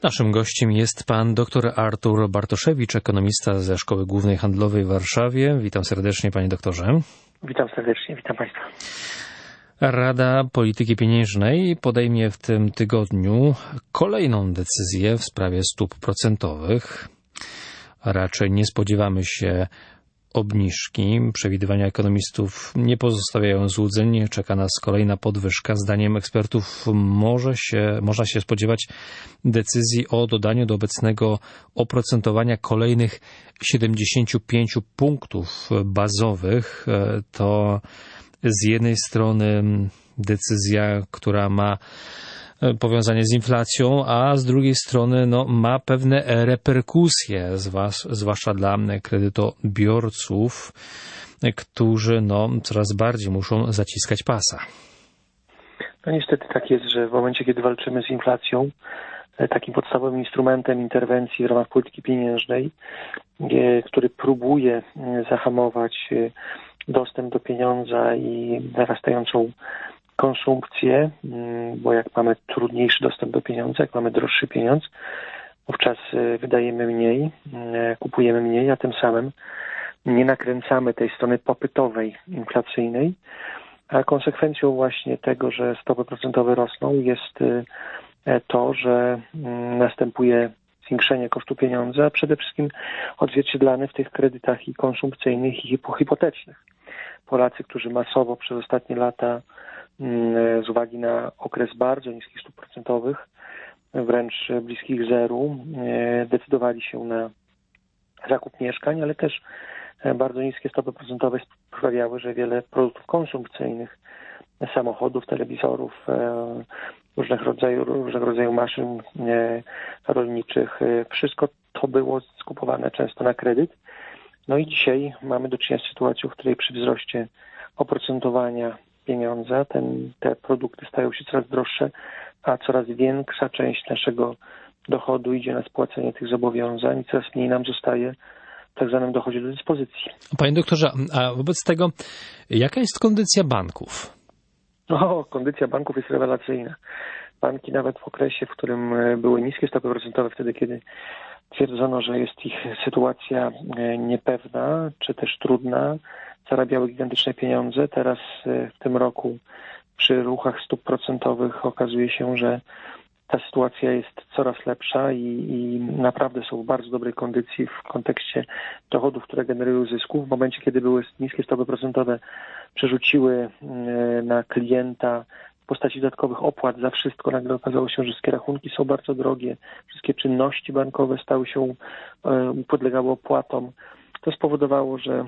Naszym gościem jest pan dr Artur Bartoszewicz, ekonomista ze Szkoły Głównej Handlowej w Warszawie. Witam serdecznie, panie doktorze. Witam serdecznie, witam państwa. Rada Polityki Pieniężnej podejmie w tym tygodniu kolejną decyzję w sprawie stóp procentowych. Raczej nie spodziewamy się obniżki. Przewidywania ekonomistów nie pozostawiają złudzeń. Czeka nas kolejna podwyżka. Zdaniem ekspertów można się spodziewać decyzji o dodaniu do obecnego oprocentowania kolejnych 75 punktów bazowych. To z jednej strony decyzja, która ma powiązanie z inflacją, a z drugiej strony ma pewne reperkusje, zwłaszcza dla kredytobiorców, którzy coraz bardziej muszą zaciskać pasa. No niestety tak jest, że w momencie, kiedy walczymy z inflacją, takim podstawowym instrumentem interwencji w ramach polityki pieniężnej, który próbuje zahamować dostęp do pieniądza i narastającą konsumpcję, bo jak mamy trudniejszy dostęp do pieniądza, jak mamy droższy pieniądz, wówczas wydajemy mniej, kupujemy mniej, a tym samym nie nakręcamy tej strony popytowej, inflacyjnej, a konsekwencją właśnie tego, że stopy procentowe rosną, jest to, że następuje zwiększenie kosztu pieniądza, a przede wszystkim odzwierciedlane w tych kredytach i konsumpcyjnych, i hipotecznych. Polacy, którzy masowo przez ostatnie lata z uwagi na okres bardzo niskich stóp procentowych, wręcz bliskich zeru, decydowali się na zakup mieszkań, ale też bardzo niskie stopy procentowe sprawiały, że wiele produktów konsumpcyjnych, samochodów, telewizorów, różnego rodzaju maszyn rolniczych, wszystko to było skupowane często na kredyt. No i dzisiaj mamy do czynienia z sytuacją, w której przy wzroście oprocentowania pieniądza te produkty stają się coraz droższe, a coraz większa część naszego dochodu idzie na spłacenie tych zobowiązań i coraz mniej nam zostaje w tak zwanym dochodzie do dyspozycji. Panie doktorze, a wobec tego jaka jest kondycja banków? Kondycja banków jest rewelacyjna. Banki nawet w okresie, w którym były niskie stopy procentowe, wtedy kiedy twierdzono, że jest ich sytuacja niepewna, czy też trudna, zarabiały gigantyczne pieniądze. Teraz w tym roku przy ruchach stóp procentowych okazuje się, że ta sytuacja jest coraz lepsza i naprawdę są w bardzo dobrej kondycji w kontekście dochodów, które generują zysków. W momencie, kiedy były niskie stopy procentowe, przerzuciły na klienta w postaci dodatkowych opłat za wszystko. Nagle okazało się, że wszystkie rachunki są bardzo drogie, wszystkie czynności bankowe podlegały opłatom. To spowodowało, że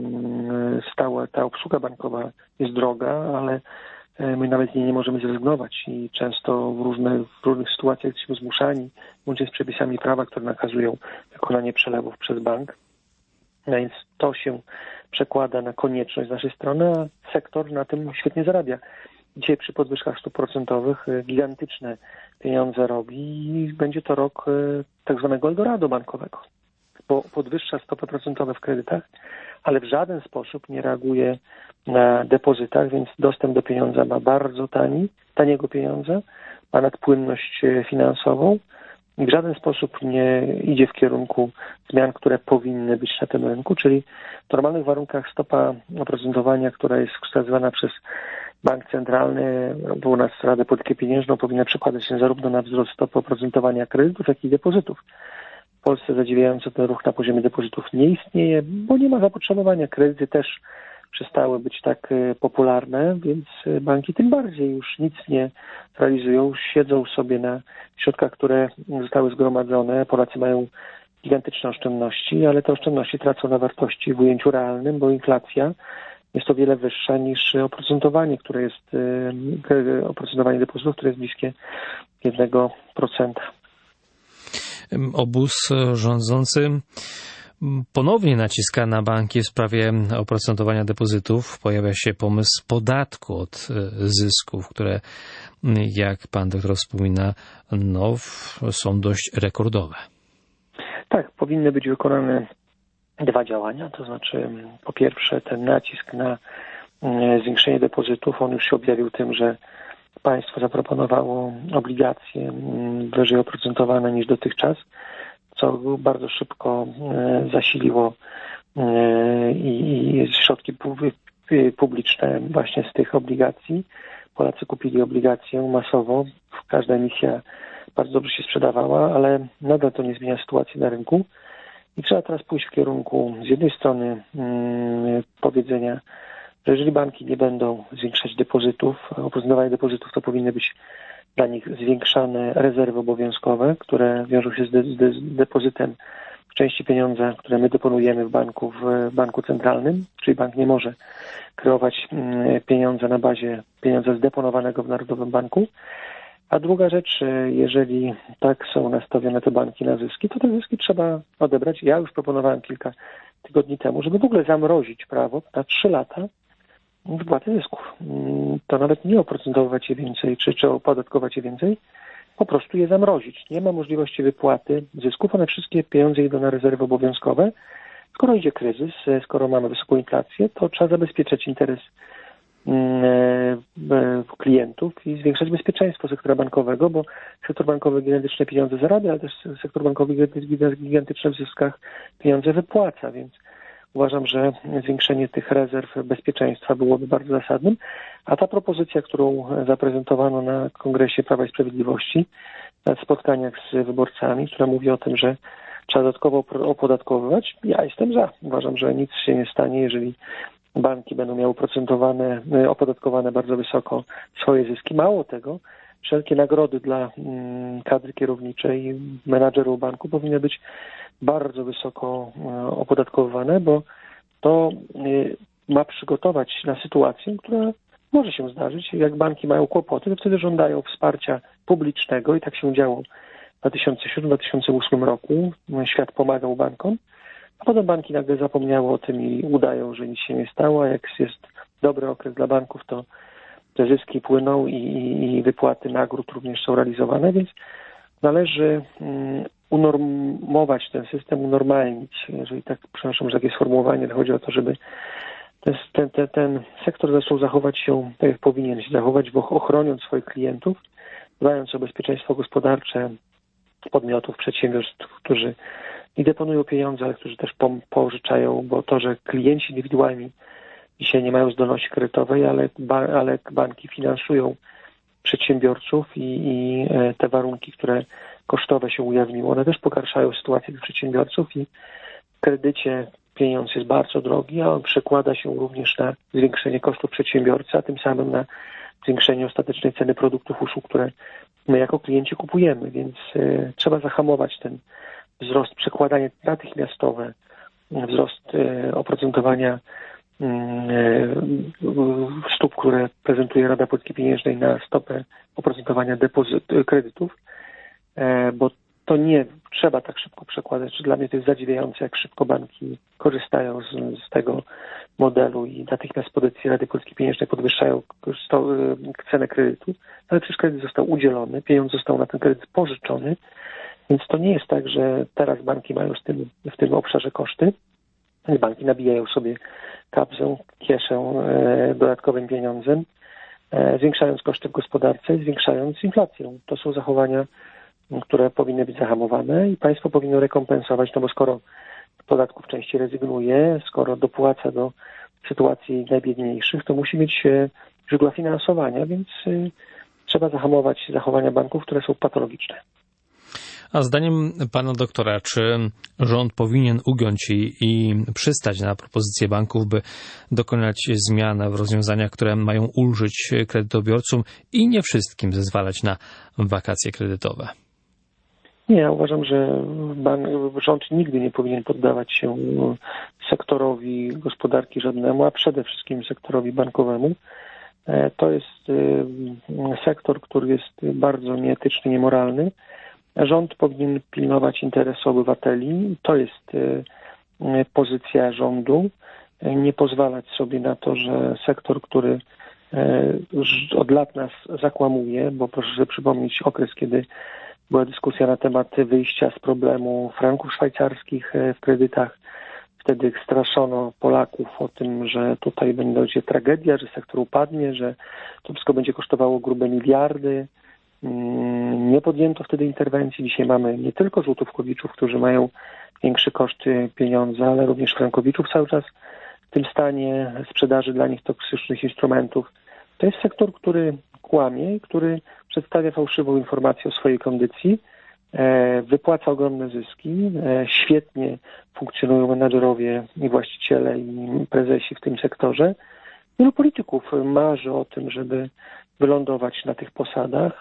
ta obsługa bankowa jest droga, ale my nawet z niej nie możemy zrezygnować i często w różnych sytuacjach jesteśmy zmuszani, łącznie z przepisami prawa, które nakazują wykonanie przelewów przez bank. No więc to się przekłada na konieczność z naszej strony, a sektor na tym świetnie zarabia. Dzisiaj przy podwyżkach stóp procentowych gigantyczne pieniądze robi i będzie to rok tak zwanego Eldorado bankowego. Bo podwyższa stopy procentowe w kredytach, ale w żaden sposób nie reaguje na depozytach, więc dostęp do pieniądza ma bardzo taniego pieniądza, ma nadpłynność finansową i w żaden sposób nie idzie w kierunku zmian, które powinny być na tym rynku, czyli w normalnych warunkach stopa oprocentowania, która jest wskazywana przez Bank Centralny, bo u nas Radę Polityki Pieniężną powinna przekładać się zarówno na wzrost stopy oprocentowania kredytów, jak i depozytów. W Polsce zadziwiająco ten ruch na poziomie depozytów nie istnieje, bo nie ma zapotrzebowania. Kredyty też przestały być tak popularne, więc banki tym bardziej już nic nie realizują. Siedzą sobie na środkach, które zostały zgromadzone. Polacy mają gigantyczne oszczędności, ale te oszczędności tracą na wartości w ujęciu realnym, bo inflacja jest o wiele wyższa niż oprocentowanie, oprocentowanie depozytów, które jest bliskie 1%. Obóz rządzący ponownie naciska na banki w sprawie oprocentowania depozytów. Pojawia się pomysł podatku od zysków, które, jak pan doktor wspomina, są dość rekordowe. Tak, powinny być wykonane dwa działania, to znaczy po pierwsze ten nacisk na zwiększenie depozytów, on już się objawił tym, że państwo zaproponowało obligacje wyżej oprocentowane niż dotychczas, co bardzo szybko zasiliło i środki publiczne właśnie z tych obligacji. Polacy kupili obligacje masowo, każda emisja bardzo dobrze się sprzedawała, ale nadal to nie zmienia sytuacji na rynku i trzeba teraz pójść w kierunku z jednej strony powiedzenia, że jeżeli banki nie będą zwiększać depozytów, oprocentowanie depozytów, to powinny być dla nich zwiększane rezerwy obowiązkowe, które wiążą się z depozytem w części pieniądza, które my deponujemy w banku centralnym, czyli bank nie może kreować pieniądza na bazie pieniądza zdeponowanego w Narodowym Banku. A druga rzecz, jeżeli tak są nastawione te banki na zyski, to te zyski trzeba odebrać. Ja już proponowałem kilka tygodni temu, żeby w ogóle zamrozić prawo na 3 lata wypłaty zysków. To nawet nie oprocentowywać je więcej, czy opodatkować je więcej, po prostu je zamrozić. Nie ma możliwości wypłaty zysków, one wszystkie pieniądze idą na rezerwy obowiązkowe. Skoro idzie kryzys, skoro mamy wysoką inflację, to trzeba zabezpieczać interes klientów i zwiększać bezpieczeństwo sektora bankowego, bo sektor bankowy gigantyczne pieniądze zarabia, ale też sektor bankowy gigantyczne w zyskach pieniądze wypłaca, więc uważam, że zwiększenie tych rezerw bezpieczeństwa byłoby bardzo zasadnym, a ta propozycja, którą zaprezentowano na Kongresie Prawa i Sprawiedliwości, na spotkaniach z wyborcami, która mówi o tym, że trzeba dodatkowo opodatkowywać, ja jestem za. Uważam, że nic się nie stanie, jeżeli banki będą miały opodatkowane bardzo wysoko swoje zyski. Mało tego, wszelkie nagrody dla kadry kierowniczej, menadżerów banku powinny być bardzo wysoko opodatkowane, bo to ma przygotować na sytuację, która może się zdarzyć. Jak banki mają kłopoty, to wtedy żądają wsparcia publicznego i tak się działo w 2007-2008 roku. Świat pomagał bankom, a potem banki nagle zapomniały o tym i udają, że nic się nie stało, a jak jest dobry okres dla banków, to te zyski płyną i wypłaty nagród również są realizowane, więc należy unormować ten system, unormalnić, jeżeli tak, przepraszam, że takie sformułowanie, chodzi o to, żeby ten sektor zaczął zachować się tak, jak powinien się zachować, ochroniąc swoich klientów, dbając o bezpieczeństwo gospodarcze podmiotów, przedsiębiorstw, którzy i deponują pieniądze, ale którzy też pożyczają, bo to, że klienci indywidualni dzisiaj nie mają zdolności kredytowej, ale banki finansują przedsiębiorców i te warunki, które kosztowe się ujawniły, one też pogarszają sytuację tych przedsiębiorców i w kredycie pieniądz jest bardzo drogi, a on przekłada się również na zwiększenie kosztów przedsiębiorcy, a tym samym na zwiększenie ostatecznej ceny produktów, usług, które my jako klienci kupujemy, więc trzeba zahamować ten wzrost, przekładanie natychmiastowe, wzrost oprocentowania stóp, które prezentuje Rada Polityki Pieniężnej na stopę oprocentowania kredytów, bo to nie trzeba tak szybko przekładać. Dla mnie to jest zadziwiające, jak szybko banki korzystają z tego modelu i natychmiast po decyzji Rady Polityki Pieniężnej podwyższają cenę kredytu, ale przecież kredyt został udzielony, pieniądz został na ten kredyt pożyczony, więc to nie jest tak, że teraz banki mają w tym obszarze koszty. Banki nabijają sobie kapsę, kieszę dodatkowym pieniądzem, zwiększając koszty w gospodarce, zwiększając inflację. To są zachowania, które powinny być zahamowane i państwo powinno rekompensować, no bo skoro z podatków częściej rezygnuje, skoro dopłaca do sytuacji najbiedniejszych, to musi mieć źródła finansowania, więc trzeba zahamować zachowania banków, które są patologiczne. A zdaniem pana doktora, czy rząd powinien ugiąć i przystać na propozycję banków, by dokonać zmian w rozwiązaniach, które mają ulżyć kredytobiorcom i nie wszystkim zezwalać na wakacje kredytowe? Nie, ja uważam, że rząd nigdy nie powinien poddawać się sektorowi gospodarki żadnemu, a przede wszystkim sektorowi bankowemu. To jest sektor, który jest bardzo nieetyczny, niemoralny. Rząd powinien pilnować interesu obywateli. To jest pozycja rządu. Nie pozwalać sobie na to, że sektor, który już od lat nas zakłamuje, bo proszę sobie przypomnieć okres, kiedy była dyskusja na temat wyjścia z problemu franków szwajcarskich w kredytach. wtedy straszono Polaków o tym, że tutaj będzie tragedia, że sektor upadnie, że to wszystko będzie kosztowało grube miliardy. Nie podjęto wtedy interwencji. Dzisiaj mamy nie tylko złotówkowiczów, którzy mają większe koszty pieniądza, ale również frankowiczów cały czas w tym stanie sprzedaży dla nich toksycznych instrumentów. To jest sektor, który kłamie, który przedstawia fałszywą informację o swojej kondycji, wypłaca ogromne zyski, świetnie funkcjonują menadżerowie i właściciele i prezesi w tym sektorze. Wielu polityków marzy o tym, żeby wylądować na tych posadach.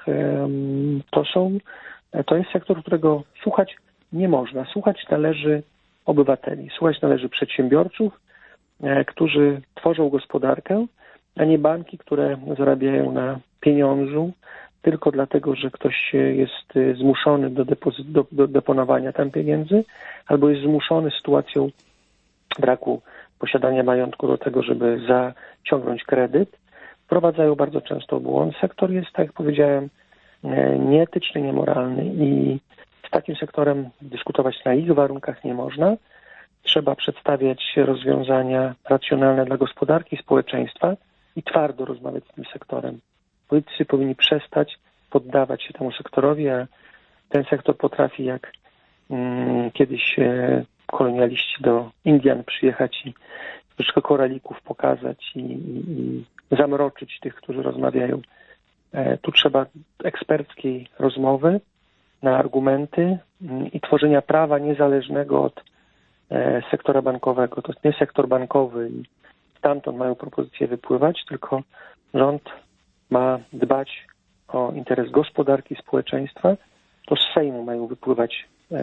To jest sektor, którego słuchać nie można. Słuchać należy obywateli, słuchać należy przedsiębiorców, którzy tworzą gospodarkę, a nie banki, które zarabiają na pieniądzu tylko dlatego, że ktoś jest zmuszony do deponowania tam pieniędzy albo jest zmuszony sytuacją braku posiadania majątku do tego, żeby zaciągnąć kredyt. Wprowadzają bardzo często błąd. Sektor jest, tak jak powiedziałem, nieetyczny, niemoralny i z takim sektorem dyskutować na ich warunkach nie można. Trzeba przedstawiać rozwiązania racjonalne dla gospodarki i społeczeństwa i twardo rozmawiać z tym sektorem. Politycy powinni przestać poddawać się temu sektorowi, a ten sektor potrafi jak kiedyś kolonialiści do Indian przyjechać i troszkę koralików pokazać i zamroczyć tych, którzy rozmawiają. Tu trzeba eksperckiej rozmowy na argumenty i tworzenia prawa niezależnego od sektora bankowego. To nie sektor bankowy i stamtąd mają propozycje wypływać, tylko rząd ma dbać o interes gospodarki i społeczeństwa. To z Sejmu mają wypływać,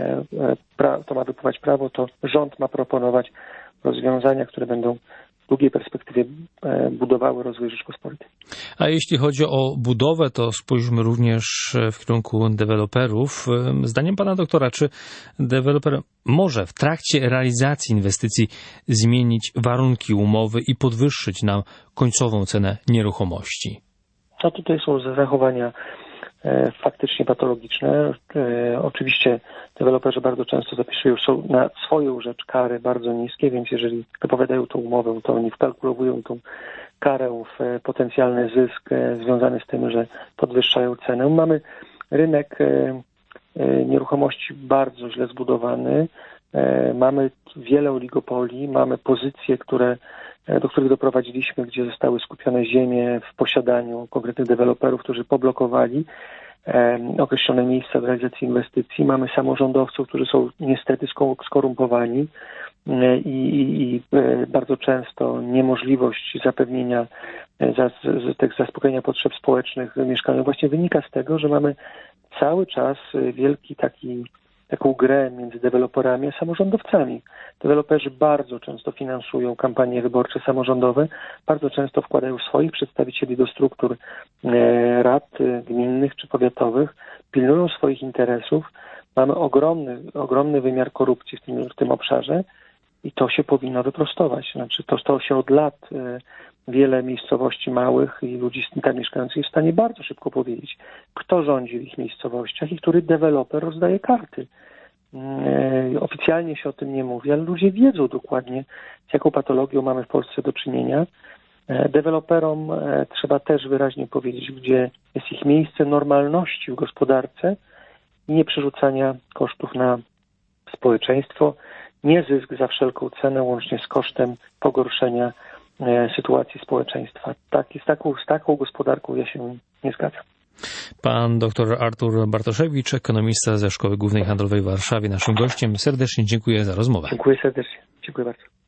to ma wypływać prawo, to rząd ma proponować rozwiązania, które będą w długiej perspektywie budowały rozwój Rzeczypospolitej. A jeśli chodzi o budowę, to spójrzmy również w kierunku deweloperów. Zdaniem pana doktora, czy deweloper może w trakcie realizacji inwestycji zmienić warunki umowy i podwyższyć nam końcową cenę nieruchomości? No tutaj są zachowania faktycznie patologiczne. Oczywiście deweloperzy bardzo często zapisują na swoją rzecz kary bardzo niskie, więc jeżeli wypowiadają tą umowę, to oni wkalkulowują tą karę w potencjalny zysk związany z tym, że podwyższają cenę. Mamy rynek nieruchomości bardzo źle zbudowany. Mamy wiele oligopoli, mamy pozycje, do których doprowadziliśmy, gdzie zostały skupione ziemie w posiadaniu konkretnych deweloperów, którzy poblokowali określone miejsca do realizacji inwestycji. Mamy samorządowców, którzy są niestety skorumpowani i bardzo często niemożliwość zapewnienia zaspokojenia potrzeb społecznych mieszkaniowych właśnie wynika z tego, że mamy cały czas wielki taką grę między deweloperami a samorządowcami. Deweloperzy bardzo często finansują kampanie wyborcze samorządowe, bardzo często wkładają swoich przedstawicieli do struktur rad gminnych czy powiatowych, pilnują swoich interesów. Mamy ogromny wymiar korupcji w tym obszarze i to się powinno wyprostować. Znaczy to się od lat wiele miejscowości małych i ludzi tam mieszkających jest w stanie bardzo szybko powiedzieć, kto rządzi w ich miejscowościach i który deweloper rozdaje karty. Oficjalnie się o tym nie mówi, ale ludzie wiedzą dokładnie, z jaką patologią mamy w Polsce do czynienia. Deweloperom trzeba też wyraźnie powiedzieć, gdzie jest ich miejsce normalności w gospodarce i nie przerzucania kosztów na społeczeństwo, nie zysk za wszelką cenę, łącznie z kosztem pogorszenia sytuacji społeczeństwa. Z taką gospodarką ja się nie zgadzam. Pan dr Artur Bartoszewicz, ekonomista ze Szkoły Głównej Handlowej w Warszawie, naszym gościem. Serdecznie dziękuję za rozmowę. Dziękuję serdecznie. Dziękuję bardzo.